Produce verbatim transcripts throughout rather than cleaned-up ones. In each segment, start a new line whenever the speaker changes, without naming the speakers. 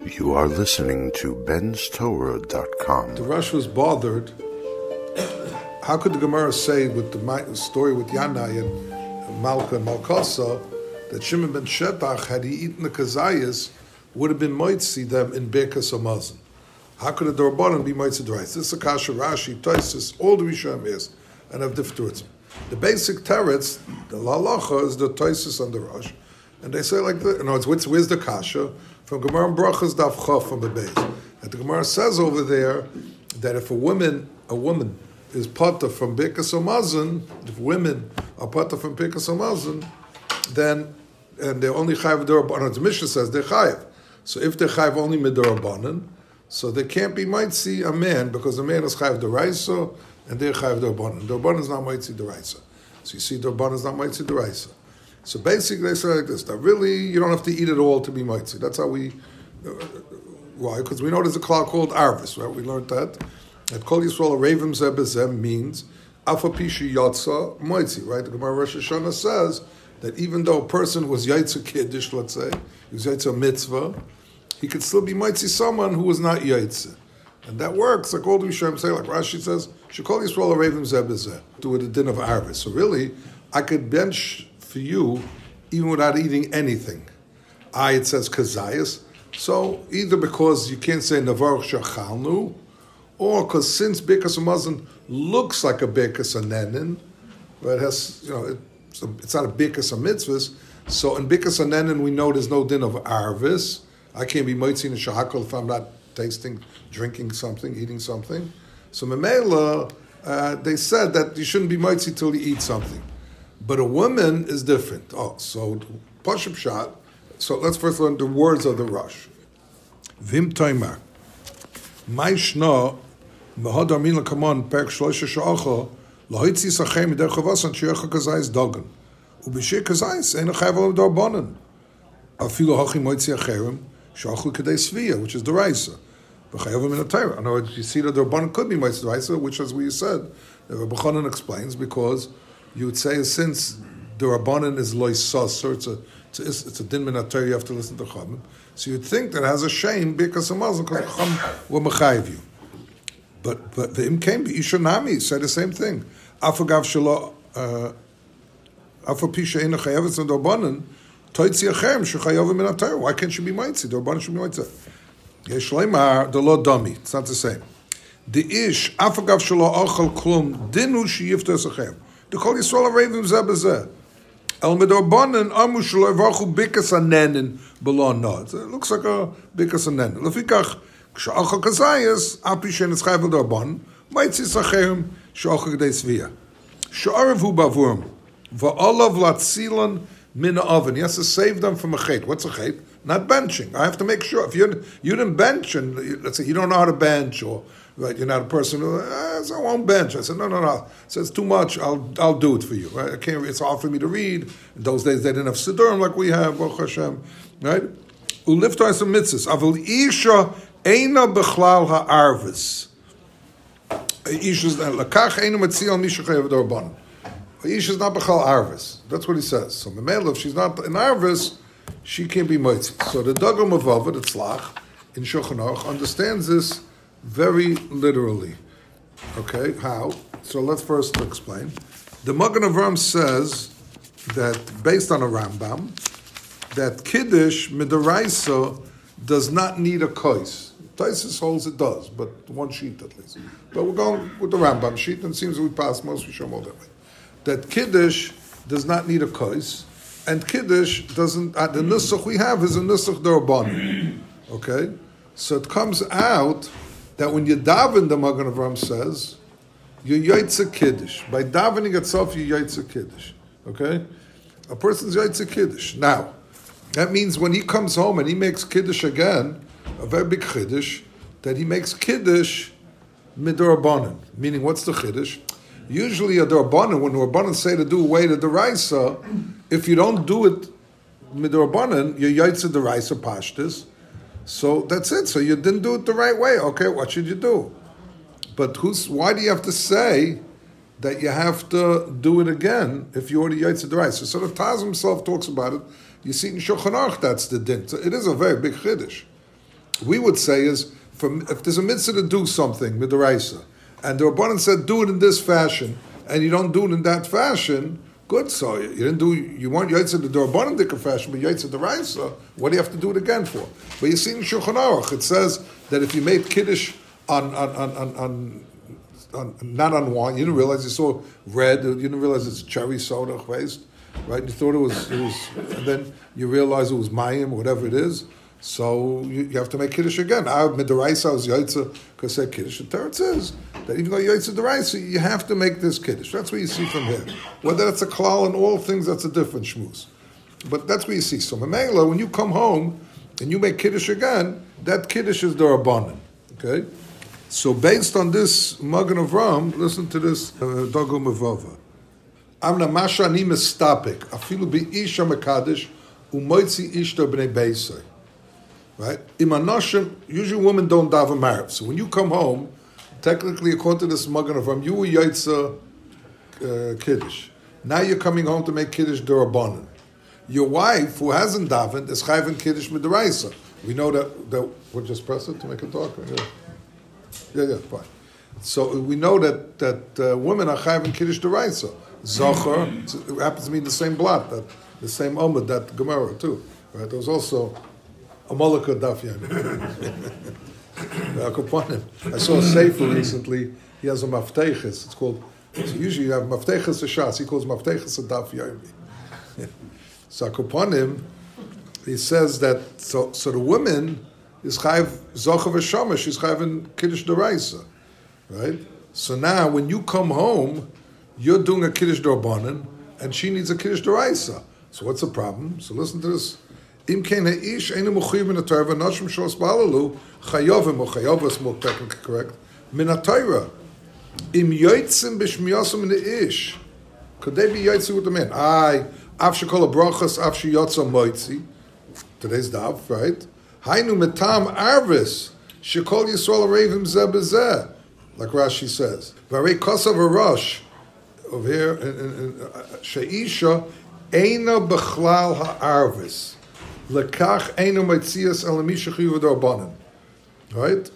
You are listening to Ben's Torah dot com.
The Rosh was bothered. How could the Gemara say with the story with Yanai and Malka and Malkasa that Shimon ben Shetach, had he eaten the kazayas, would have been moitzi them in Birkas Hamazon? How could a Dorbanan be moitzi d'oraisa? This is a kasha Rashi, Tosfos, all the Rishonim is, and have different. The basic teretz, the lalacha, is the Tosfos and the Rosh, and they say like this. No, it's where's the kasha from Gemara and Brachas Daf Chav from the Beis. And the Gemara says over there that if a woman, a woman is pata from Birkas Hamazon, if women are pata from Birkas Hamazon, then and they're only chayav d'orabanan. The Mishnah says they're chayav. So if they're chayav only midorabanan, so they can't be mitzi a man because a man is chayav d'oraisa and they're chayav d'orabanan. D'orabanan is not mitzi d'oraisa. So you see, d'orabanan is not mitzi d'oraisa. So basically, they say like this: that really you don't have to eat it all to be mitzi. That's how we. Uh, why? Because we know there's a klal called arvis, right? We learned that. That Kol Yisrael Revim Zeh B'Zeh means Afa Pishi Yotza Mitzi, right? The Gemara Rosh Hashanah says that even though a person was Yaitza Kiddush, let's say, he was Yaitza Mitzvah, he could still be Mitzi someone who was not Yaitza. And that works, like all the Rishonim say, like Rashi says, Shekol Yisrael Revim Zeh B'Zeh, do it a din of Arvis. So really, I could bench for you even without eating anything. I, it says Kazayas. So either because you can't say Navarch Shachalnu, or because since Birkas Hamazon looks like a Birkas Hanenin, but it has, you know, it, it's not a Birkas HaMitzvahs, so in Birkas Hanenin we know there's no din of Arvis. I can't be Moitzi in Shahakal if I'm not tasting, drinking something, eating something. So Memela, uh, they said that you shouldn't be Moitzi till you eat something. But a woman is different. Oh, so Pashup Shot. So let's first learn the words of the Rosh. Vim Toimar. My Shna, Mahad Armin Lakamon, Perk Shlosha Sha'acha, Lahitzi Sachem, Der Chavasan, Shiacha Kazais Dogan. Ubishir Kazais, Ein Achav Dorbanan. Afilo Hachi Moitzi Acherim, Sha'achu Kadei Svia, which is the Raisa. B'chayavim in a Torah. I know you see that Dorbanan could be Moitzi Raisa, which, as we said, the Rebbe Chanan explains, because you would say since the Rabbanan is loisas, so it's a it's a, it's a din min HaTorah, you have to listen to Chachamim. So you'd think that it has a shame because Hamazon because Chacham will mechayiv you. But but the im came Ishanami said the same thing. Afagav shelo afapisha ina chayavetz and Rabbanan toitzi achem shechayavim min HaTorah. Why can't you be mitzi? The Rabbanan should be mitzi. Yesh leimar the lo dami. It's not the same. The ish afagav shelo achal klum dinu sheyiftas achem. The Kol Yisrael Revim Zeh B'Zeh. El Medorbanan Amu Shelo Yvarchu Birkas Hanenin B'Lo Nod. It looks like a Birkas Hanenin. Lefikach K'Sha'achal Kazayas Api Shen Etzchai V'Dorban Maitzi Sachem Sha'achal Gedei Svia. Sha'arev Hu Bavurim Va'olav Latzilan Min Ha'oven. He has to save them from a chet. What's a chet? Not benching. I have to make sure if you you didn't bench and let's say you don't know how to bench or right, you're not a person who eh, I won't bench. I said no, no, no. So it's too much. I'll I'll do it for you. Right? I can't. It's hard for me to read. In those days they didn't have siddurim like we have. Baruch Hashem. Right? Ulifto has some mitzvahs. Avol isha eina bechlal ha'arvis. Isha's lakach eina matziel mishachayev dorban. Isha's not bechlal arvis. That's what he says. So Memela, if she's not an arvis, she can't be mitzi. So the Dagam of Avad, the Tzlach, in Shulchan Aruch, understands this very literally. Okay, how? So let's first explain. The Magen Avraham says that, based on a Rambam, that Kiddush Midaraisa does not need a kois. Taisus holds it does, but one sheet at least. But we're going with the Rambam sheet, and it seems that we pass most we show all that way. That Kiddush does not need a kois, and Kiddush doesn't, uh, the nusach we have is a nusach d'Rabbanan. Okay? So it comes out that when you daven, the Magen Avraham says, you yaitza Kiddush. By davening itself, you yaitza Kiddush. Okay? A person's yaitza Kiddush. Now, that means when he comes home and he makes Kiddush again, a very big Kiddush, that he makes Kiddush mid'Rabbanan. Meaning, what's the Kiddush? Usually a D'Rabbanan, when the Rabbanan say to do away the D'Raisa, if you don't do it mid'Rabbanan, you're yaitza D'Raisa pashtus. So that's it. So you didn't do it the right way. Okay, what should you do? But who's? Why do you have to say that you have to do it again if you already yaitza D'Raisa? So the Taz himself talks about it. You see in Shulchan Aruch, that's the din. So it is a very big chiddush. we would say is, from, if there's a mitzvah to do something, midaraisa, and the Rabbanan said, do it in this fashion, and you don't do it in that fashion, good, so you didn't do, you weren't Yaitza the Rabbanan dikka fashion, but Yaitza the Raisa, what do you have to do it again for? But you see in Shulchan Aruch, it says that if you made Kiddush on, on, on, on, on, on not on wine, you didn't realize you saw red, you didn't realize it's cherry soda, right? Right? You thought it was, it was, and then you realize it was mayim, whatever it is. So you, you have to make Kiddush again. I midaraisa was Yaitza because I said Kiddush. The Teretz is that even though Yaitza deraisa, you have to make this Kiddush. That's what you see from here. Whether that's a klal and all things, that's a different shmuz. But that's what you see. So Mamela, when you come home and you make Kiddush again, that Kiddush is the Rabbanan. Okay? So based on this Magen Avram, listen to this Dago Mevava. Amna masha ani mestapik afilu bi isha mekadesh umoitzi ishta b'nei beisai. Right? Imanoshim, usually women don't daven marriage. So when you come home, technically according to this Magen Avram, you were Yaitza uh, Kiddush. Now you're coming home to make Kiddush D'Rabbanan. Your wife, who hasn't davened, is chayven Kiddush Midaraisa. We know that, that we'll just press it to make it talk. Yeah, yeah, yeah fine. So we know that that uh, women are chayven Kiddush D'Raisa. Zocher, it happens to be the same blot, that the same Omid, that Gemara too. Right? There was also a Malaka Daf I saw a Sefer recently. He has a Mafteches. It's called. So usually you have Mafteches a Shas. He calls Mafteches a Daf Yomi. So Akoponim, he says that so so the woman is chayv zochav v'shama. She's chayv Kiddush D'Raisa, right? So now when you come home, you're doing a Kiddush D'Rabbanan, and she needs a Kiddush D'Raisa. So what's the problem? So listen to this. Im kein ha'ish einu mechuyev min ha'Torah v'noshim shos ba'alalu chayovim, or chayovah is more technically correct, min ha'Torah. Im yoitzim b'shmiyosum min ha'ish. Could they be yoitzim with the man? Aye, af shekol ha'brachas, af sheyotza moitzi. Today's daf, right? Hainu metam arvis, shekol Yisrael arevim zeh b'zeh. Like Rashi says. V'arei kosav ha'rosh. Over here, she'isha eina b'chlal ha'arvis. Lekach eino maitzias elamisha chiyuv d'Rabbanan. Right?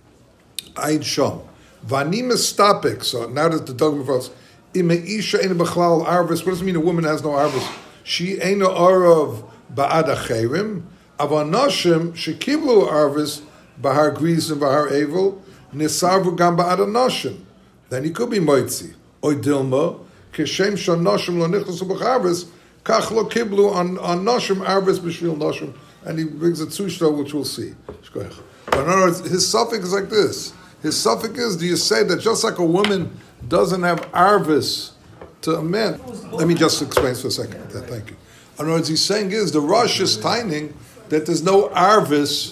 Ayin sham. Vani mestapik. So now that the dogma falls, imeisha eino b'chlal arvis. What does it mean a woman has no arvis? She eino arav ba'ad acherim. Avanashim shekiblu arvis b'har gris and b'har evel. Nisarvu gam ba'ad anashim. Then he could be moitzi. Oy dilma, keshem shanoshim lo nichlosu b'charvis, kach lo kiblu on on noshim arvis b'shvil noshim, and he brings a tzushta which we'll see. But in other words, his suffix is like this. His suffix is: do you say that just like a woman doesn't have arvis to a man? Let me just explain for a second. Thank you. In other words, he's saying is the Rosh is taining that there's no arvis.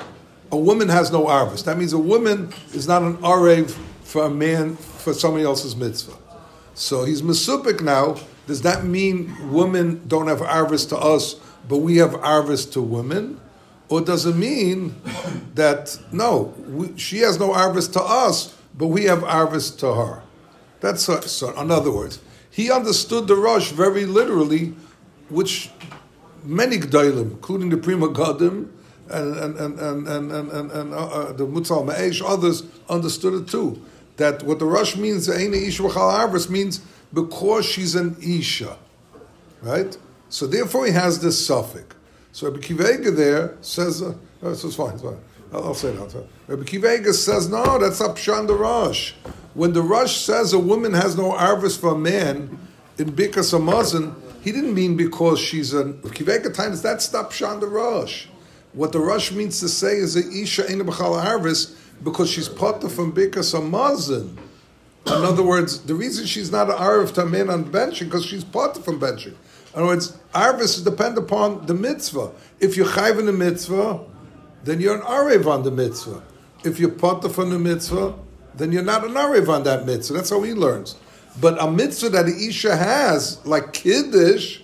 A woman has no arvis. That means a woman is not an arev for a man for somebody else's mitzvah. So he's mesupik now. Does that mean women don't have arvis to us, but we have arvis to women? Or does it mean that, no, we, she has no arvis to us, but we have arvis to her? That's a, so. In other words, he understood the Rosh very literally, which many G'daylim, including the Prima Gadim and and and and and, and, and, and uh, the Mutzal Me'esh, others understood it too. That what the Rosh means, Eina Isha B'chal Arvis, means because she's an Isha, right? So therefore he has this suffix. So Rabbi Kivega there says, uh, oh, this is fine, it's fine. I'll, I'll say that. Rabbi Kivega says, no, that's not Pshan the Rosh. When the Rosh says a woman has no Arvis for a man in Bikas Hamazon, he didn't mean because she's a Kivega times, that's not Pshan the Rosh. What the Rosh means to say is that Isha Eina B'chal Arvis, because she's potter from Bikas Hamazon. In other words, the reason she's not an Arv to a man on benching, because she's potter from benching. In other words, Arvis depend upon the mitzvah. If you're chayv in the mitzvah, then you're an Arev on the mitzvah. If you're potter from the mitzvah, then you're not an Arev on that mitzvah. That's how he learns. But a mitzvah that the Isha has, like Kiddush,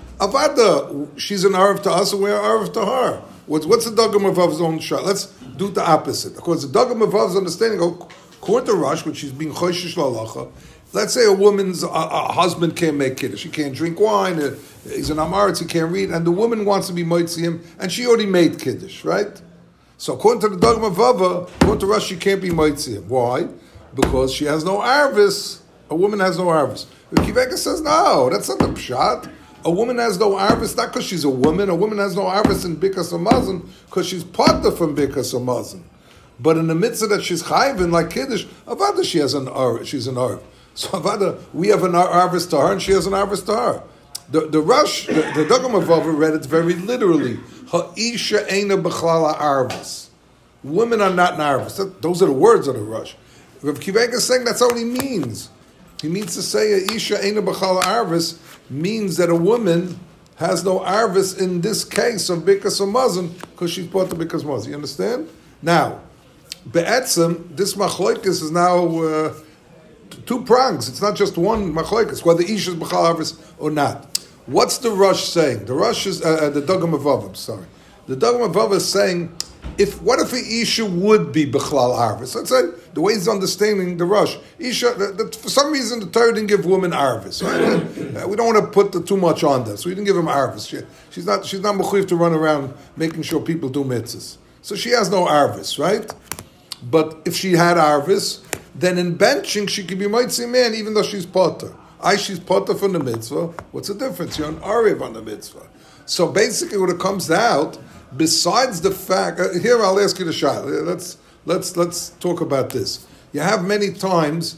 Avada, she's an Arev to us and we're an Arev to her. What's, what's the Dagam Mavav's own shot? Let's do the opposite. Of course, the Dagam Mavav's understanding, according to Rosh, which she's being Choshish Lalacha, let's say a woman's a, a husband can't make Kiddush. She can't drink wine. Uh, he's an Amaretz, he can't read. And the woman wants to be Moitzi him, and she already made Kiddush, right? So according to the Dogma Vava, according to Rashi, she can't be Moitzi. Why? Because she has no Arvis. A woman has no Arvis. Kiveka says, no, that's not the pshat. A woman has no Arvis, not because she's a woman. A woman has no Arvis in Bikas Amazon because she's partner from Bikas Amazon. But in the mitzvah that she's chayvin, like Kiddush, Avada, she has an Arv. She's an Arv. So Avada, we have an Arvis to her, and she has an Arvis to her. The the Rush, the, the Dogma Vava read it very literally. Ha'isha eina b'chlala Arvis. Women are not an Arvis. That, those are the words of the Rush. Rav Kivega is saying that's all he means. He means to say Ha'isha eina b'chlala Arvis means that a woman has no Arvis in this case of Bikas Amazon because she's bought the Bikas Amazon. You understand? Now, Be'etzim, this machloikis is now uh, two prongs. It's not just one machloikis, whether Isha is b'chal Arvis or not. What's the Rush saying? The Rush is, uh, the Dogma Vava, I'm sorry. The Dogma Vava is saying, if what if a Isha would be b'chlal Arvis? Let's say, the way he's understanding the Rush. Isha, the, the, for some reason, the Torah didn't give women Arvis. Right? uh, we don't want to put the, too much on this. So we didn't give him Arvis. She, she's not she's not mechuyev to run around making sure people do mitzvahs. So she has no Arvis, right? But if she had Arvis, then in benching, she could be Moitzi man, even though she's Potter. I, she's Potter from the mitzvah. What's the difference? You're an Arev on the mitzvah. So basically what it comes out, besides the fact, uh, here I'll ask you the shot. Let's, let's, let's talk about this. You have many times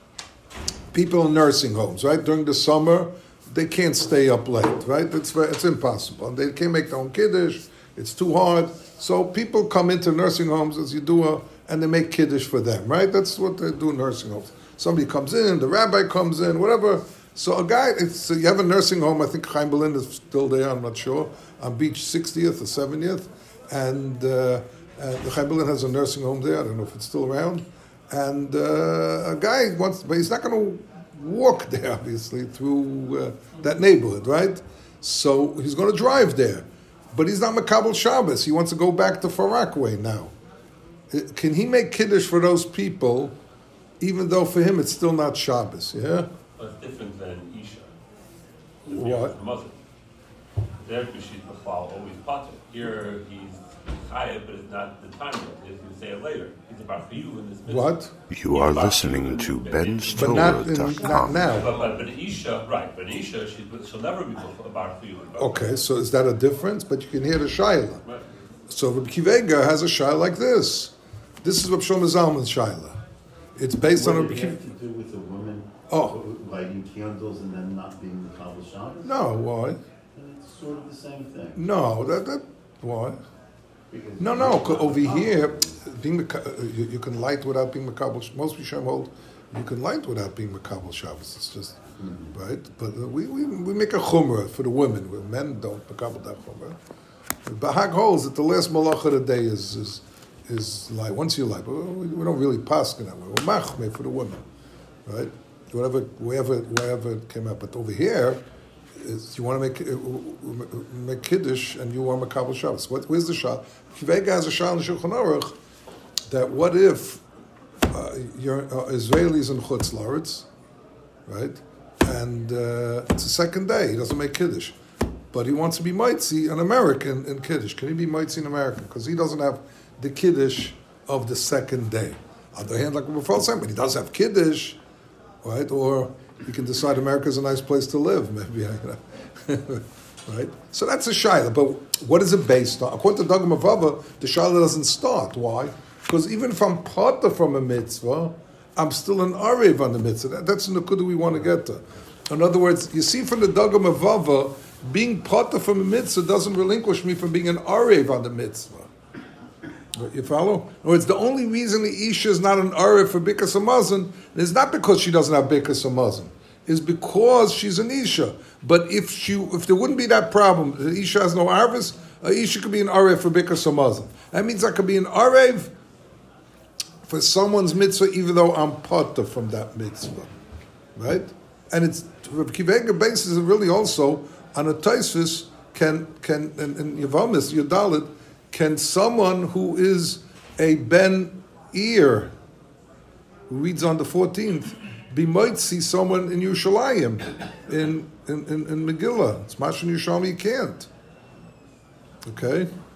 people in nursing homes, right? During the summer, they can't stay up late, right? It's, it's impossible. They can't make their own kiddush. It's too hard. So people come into nursing homes, as you do, a, and they make kiddush for them, right? That's what they do in nursing homes. Somebody comes in, the rabbi comes in, whatever. So a guy, it's, you have a nursing home, I think Chaim Berlin is still there, I'm not sure, on Beach sixtieth or seventieth, and, uh, and the Chaim Berlin has a nursing home there, I don't know if it's still around, and uh, a guy wants, but he's not going to walk there, obviously, through uh, that neighborhood, right? So he's going to drive there, but he's not Makabel Shabbos, he wants to go back to Far Rockaway now. Can he make kiddush for those people, even though for him it's still not Shabbos, yeah?
Well, it's different than Isha.
What?
Muslim. There, because she's b'chal, always potter. Here, he's chayav, but it's not the time yet. He's going to say it later. He's about for you in this mitzvah.
What?
You are listening to Ben's
But not, in,
Torah
not
dot com.
now.
But, but, but Isha, right, but Isha, she's, she'll never be about for you.
Okay, so is that a difference? But you can hear the Shaila.
Right.
So Rabbi Kivega has a Shaila like this. This is Rabbi Shlomo Zalman's Shaila. It's based
what
on
did
Rabbi
it have
Kivega.
to do with a woman
Oh.
lighting candles and then not being the Kabbalah Shabbos?
No, why?
It's sort of the same thing.
No, that, that why?
Because
No, no, 'cause over here, being Meka- you, you can light without being Makabel. Most Rishonim hold you can light without being Makabel Shabbos. It's just,
Mm-hmm.
right? But uh, we, we we make a chumrah for the women. Where men don't Makabel that chumrah. Bahag holds that the last malach of the day is is is light. Once you light, but we, we don't really pass in that way. We're machmeh for the women, right? Whatever, wherever, wherever it came out. But over here, is you want to make uh, make kiddush and you want Makabel Shabbos. What, where's the shah? Kivega has a shah in the Shulchan Aruch that what if uh, you're uh, Israelis in Chutz Laretz, right? And uh, it's the second day. He doesn't make kiddush, but he wants to be mitzi an American in kiddush. Can he be mitzi an American? Because he doesn't have the kiddush of the second day. On the other hand, like we're saying, but he does have kiddush. Right, or you can decide America is a nice place to live, maybe. You know. Right, so that's a shaila. But what is it based on? According to Dogma Vava, the shaila doesn't start. Why? Because even if I'm potter from a mitzvah, I'm still an arev on the mitzvah. That, that's the nekuda we want to get to. In other words, you see from the Dogma Vava, being potter from a mitzvah doesn't relinquish me from being an arev on the mitzvah. You follow? In other words, the only reason the Isha is not an Arev for Bikas Hamazon is not because she doesn't have Bikas Hamazon. It's because she's an Isha. But if she, if there wouldn't be that problem, the Isha has no Arvis, a Isha could be an Arev for Bikas Hamazon. That means I could be an Arev for someone's mitzvah even though I'm potter from that mitzvah. Right? And it's, Rabbi Kivega bases it really also on a Taisvis can, can, and, and Yavamis, Yudalit, can someone who is a Ben Ir, who reads on the fourteenth, be might see someone in Yerushalayim, in in, in, in Megillah? It's Mashon Yerushalmi, you can't. Okay?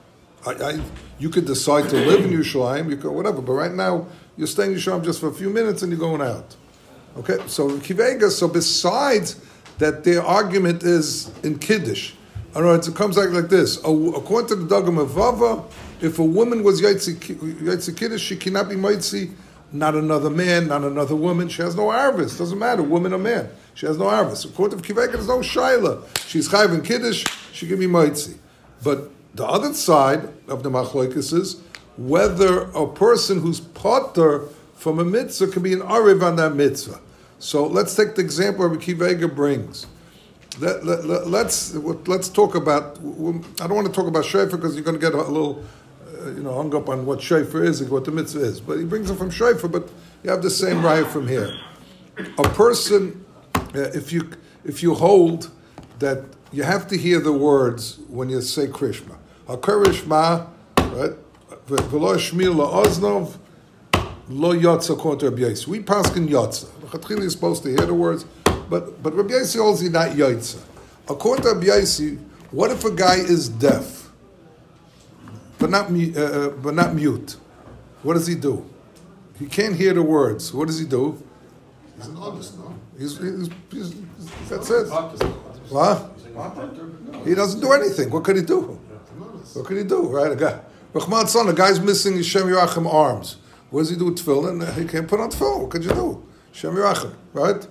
I, I, you could decide to live in Yerushalayim, you could whatever, but right now you're staying in Yerushalayim just for a few minutes and you're going out. Okay, so Kivega, so besides that their argument is in Kiddush, in other words, it comes like, like this. According to the Dagam of Vava, if a woman was Yaitzi Kiddush, she cannot be Maitzi, not another man, not another woman. She has no Arvis. Doesn't matter, woman or man. She has no Arvis. According to Kivega, there's no Shaila. She's Chayv in Kiddush, she can be Maitzi. But the other side of the Machlokes is whether a person who's potter from a mitzvah can be an Ariv on that mitzvah. So let's take the example Rabbi Kiva brings. Let, let, let, let's let's talk about. I don't want to talk about shofar because you're going to get a little, uh, you know, hung up on what shofar is and what the mitzvah is. But he brings it from shofar. But you have the same raya from here. A person, uh, if you if you hold that you have to hear the words when you say Krishma, Hakarishma, right? V'lo shmir la'oznov. Lo yotza according to Rabbi Yossi. We paskin yotza. Chatchili is supposed to hear the words, but but Rabbi Yossi holds he not yotza. According to Rabbi Yossi, what if a guy is deaf, but not uh, but not mute? What does he do? He can't hear the words. What does he do?
He's an honest, no?
He's, he's, he's, he's that's it. What? He doesn't do anything. What could he do? What could he do? Right? A guy, Rahman son, a guy's missing his Shem Yerachim arms. What does he do with tefillin? He can't put on tefillin. What could you do? Shem Yerachim, right?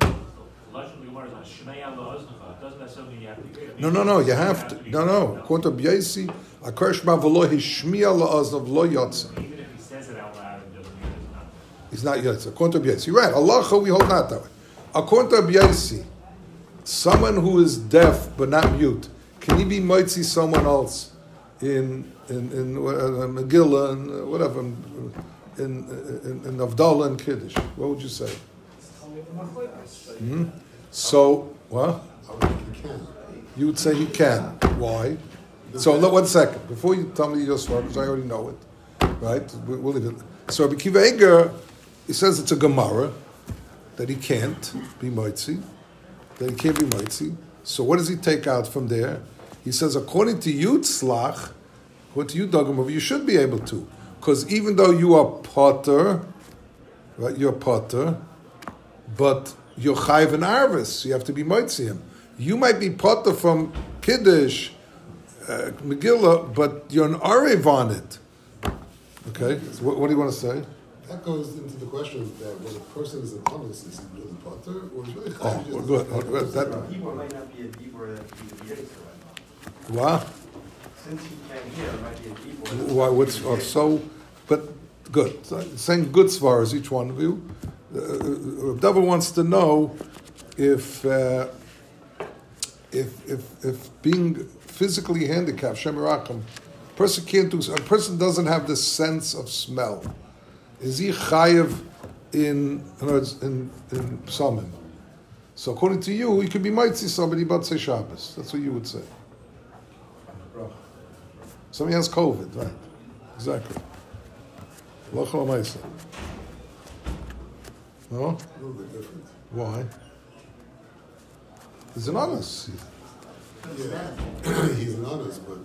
No, no, no. You have to. No, no. According to B'yasi, Akar Shema v'lo hishmiya la'aznav lo yotza.
Even if he says it out loud, it doesn't mean
he's not yotza. According to B'yasi, right? Allah, we hold not that way. According to B'yasi, someone who is deaf but not mute, can he be mitzi someone else in in in uh, Megillah and uh, whatever? In, in, in, in Avdallah and Kiddush, what would you say? Mm-hmm. So, what? You would say he can. Why? So, look, one second. Before you tell me your story, because I already know it, right? We'll leave it. So, Rabbi Kiva Eger, he says it's a Gemara, that he can't be Moitzi, that he can't be Moitzi. So, what does he take out from there? He says, according to you, Tzlach, according to you, Dagomov, you should be able to. Because even though you are potter, right, you're potter, but you're chayv and arvis, you have to be moitziim. You might be potter from Kiddush, uh, Megillah, but you're an arev on it. Okay, so what, what do you want to say?
That goes into the question that when a person is an honest, is he really potter or is he really chayv?
Oh, well, good. Oh, good. That,
Dibur might not be a dibur that he would be
what?
Since he can't hear, it might be a dibur.
Why? What's oh, so? But good. So, saying good svaras, each one of you. Uh, Devil wants to know if uh, if if if being physically handicapped, Shem Yerachim, a person can't do. A person doesn't have the sense of smell. Is he chayev in in in, in Psalmim? So according to you, he could be mitzi somebody but say Shabbos. That's what you would say. Somebody has COVID, right? Exactly. No?
A little bit different.
Why? He's an honest.
Yeah, he's an honest, but,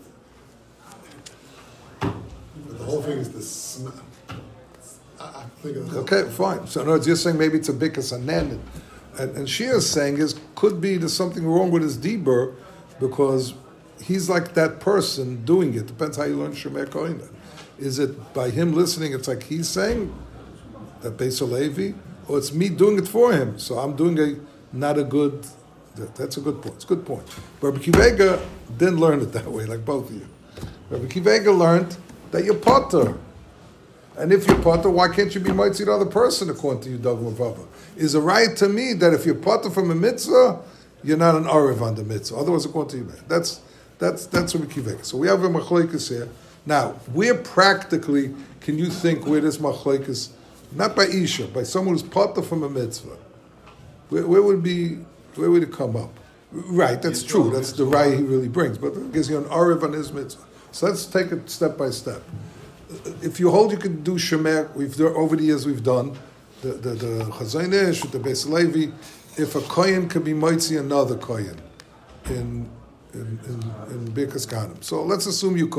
but the whole thing is the smell. I, I think of the
Okay, fine. So in other words, you're saying maybe it's a bikas anen, and and she is saying is could be there's something wrong with his dibur because he's like that person doing it. Depends how you learn Shemer Koina. Is it by him listening? It's like he's saying that Beis Levi, or it's me doing it for him. So I'm doing a not a good. That, that's a good point. It's a good point. But Rabbi Kivega didn't learn it that way, like both of you. Rabbi Kivega learned that you're potter, and if you're potter, why can't you be mitzi the other person according to you, Dagmar Vava? Is a right to me that if you're potter from a mitzvah, you're not an arev on the mitzvah. Otherwise, according to you, that's that's that's Rabbi Kivega. So we have a machlokes here. Now, where practically can you think where this machlokes, not by Isha, by someone who's potter from a mitzvah? Where, where would be, where would it come up? Right, that's true. That's the right he really brings. But it gives you an arev on his mitzvah. So let's take it step by step. If you hold you can do shemer, we've done, over the years we've done the the, the Chazon Ish, the Beis Levi. If a kohen could be mitzi another kohen in in in, in Birkas Kohanim, so let's assume you could.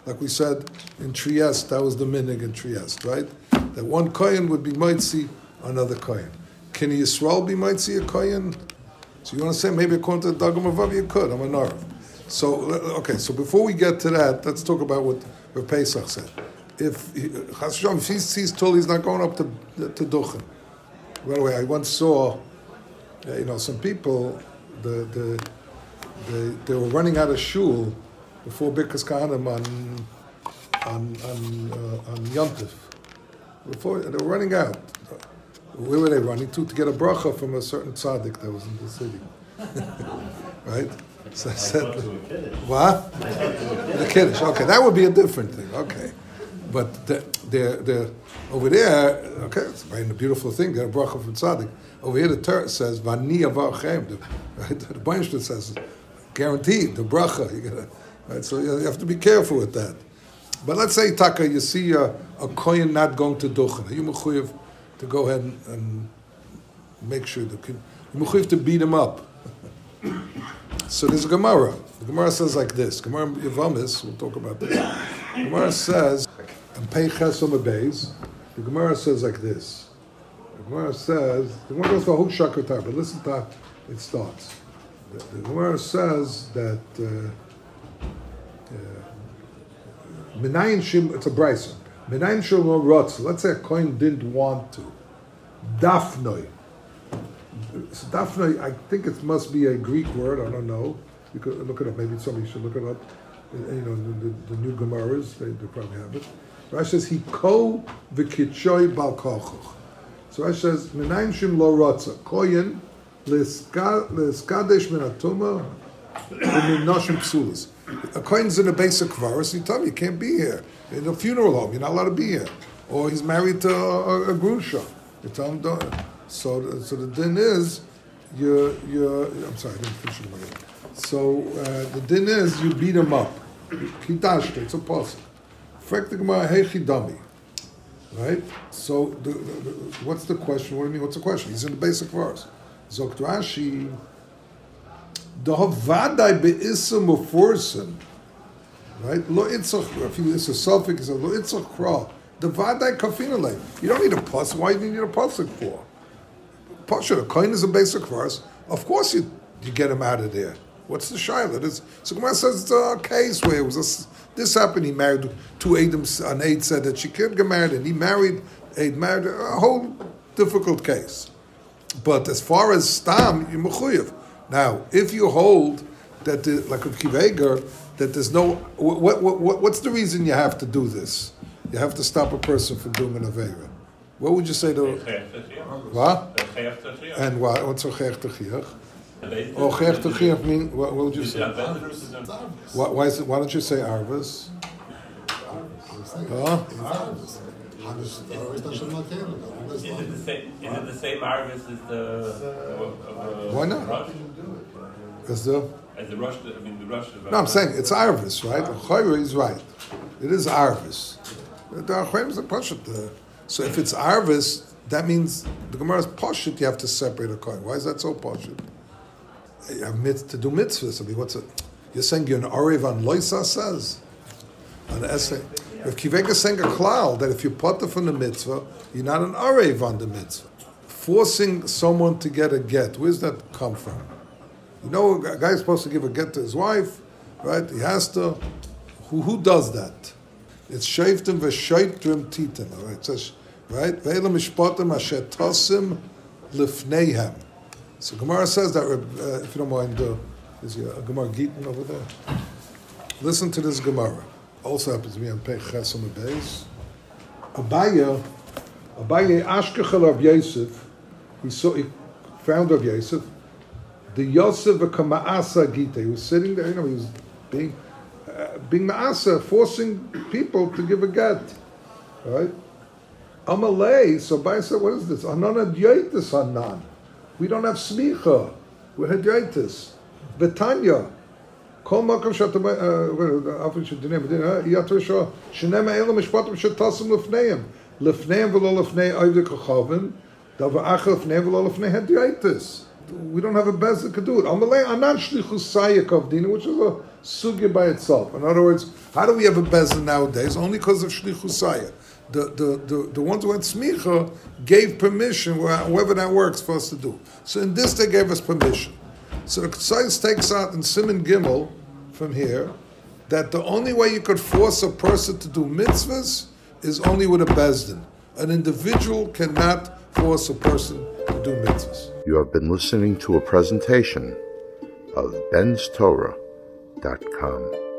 like we said in Trieste, that was the minig in Trieste, right? That one kohen would be mitzi, another kohen. Can Yisrael be mitzi a kohen? So you want to say maybe according to the Dagam Avav you could. I'm a narv. So okay. So before we get to that, let's talk about what Rav Pesach said. If he, if he sees Tul, he's not going up to to Duchen. By the way, I once saw, uh, you know, some people, the the, the they were running out of shul before Birkas Kahanim on on on uh, on Yom Tov. Before they were running out. Where were they running to? To get a bracha from a certain tzaddik that was in the city, right? So I said, what? The Kiddush. Okay, that would be a different thing. Okay, but they're, they're, they're over there. Okay, it's a very beautiful thing. Get a bracha from tzaddik. Over here, the Torah says, "Vani avarchem." Right? The Baruch says, guaranteed the bracha. You gotta, right? So you have to be careful with that. But let's say, Taka, you see a, a kohen not going to duchen. Are you mechuyev to go ahead and, and make sure the you mechuyev to beat him up? So there's a Gemara. The Gemara says like this. Gemara Yevamis, we'll talk about this. The Gemara says, and Peiches Beis. The Gemara says like this. The Gemara says, the Gemara goes for whole Shakatar, but listen to how it starts. The, the Gemara says that Menayin uh, Shim, it's a brisa. Menayin Shim lo rotz. Let's say a kohen didn't want to. Dafnoi. So Dafnoi, I think it must be a Greek word. I don't know. You could look it up. Maybe somebody should look it up. You know, the, the, the new Gemaras, they, they probably have it. Rashi says, he ko v'kitshoi bal kochuch. So Rashi says, Menayin Shim lo rotza. Kohen le'eskadesh min atuma u'min noshim psulis. A kohen's in a basic kvaris, you tell him you can't be here. In a funeral home, you're not allowed to be here. Or he's married to a, a, a grusha. You tell him, don't. So, so the din is, you, you. I'm sorry, I didn't finish it again. So uh, the din is, you beat him up. Kidashte, it's a pasuk. Frek the Gemara, hey chidami. Right? So, the, the, the, what's the question? What do you mean? What's the question? He's in the basic verse. Zokt Rashi, the havadai be'issa muforsen. Right? Lo itzach, if it's a suffix, it's a lo itzach kra. The vadai kafinale. You don't need a pasuk. Why do you need a pasuk for? Pasha, a kohen is a basic verse. Of course, you you get him out of there. What's the shaila? This so Gemara says it's a case where it was a, this happened. He married two Adams. An Aid said that she couldn't get married, and he married Aid married a whole difficult case. But as far as stam, you mechuyev. Now, if you hold that, the, like with Kiveger, that there's no what, what what what's the reason you have to do this? You have to stop a person from doing an avera. What would you say to what? And what? What's a chayach techiyach? Oh, chayach techiyach mean what? What would you say? Why, why is it? Why don't you say arvus? Huh?
Is it the same? Is it the same arvus as the? Uh,
why not?
Rush?
As the?
As the rush. I mean the rush.
No, I'm saying it's arvus, right? Chayra is right. It is arvus. The Achayim is a pashut. So if it's arvus, that means the Gemara is pashut. You have to separate a coin. Why is that so pashut? You have mit, to do mitzvahs. I mean, what's it? You're saying you're an arev on loisa says an essay. If Kivek is saying a klal that if you potter from the mitzvah, you're not an arev on the mitzvah. Forcing someone to get a get, where's that come from? You know, a guy is supposed to give a get to his wife, right? He has to. Who who does that? It's sheiftim v'sheitrim titim. Right? It says, right? Ve'elam mishpatim asher tosim lifneihem. So Gemara says that, uh, if you don't mind, uh, is a Gemara Gittin over there? Listen to this Gemara. Also happens to be on Pei Chesam Beis. Abaya, Abaya Ashkechel of Yosef, he saw, he found of Yosef, the Yosef v'kama'asa Gita. He was sitting there, you know, he was being, uh, being ma'asa, forcing people to give a get. Right? Amalei, so Abaya said, what is this? Anan adyoitis hanan. We don't have smicha. We're hadyoitis. V'tanya. Kol makam shatam afin shadinem medina yatrisha shenema elo mishpatim shatasim lefneim lefneim v'lo lefnei oivdik achavim davar achel lefneim v'lo lefnei hadyoitis. we don't have a Bezdin that could do it. Amalei anan shlichus sayik of dina, which is a sugya by itself. In other words, how do we have a Bezdin nowadays? Only because of shlichus sayik. The, the, the, the ones who had smicha gave permission, however that works, for us to do. So in this they gave us permission. So the Ksais takes out in Siman Gimel from here that the only way you could force a person to do mitzvahs is only with a bezdin. An individual cannot force a person to do mitzvahs.
You have been listening to a presentation of Ben's Torah dot com.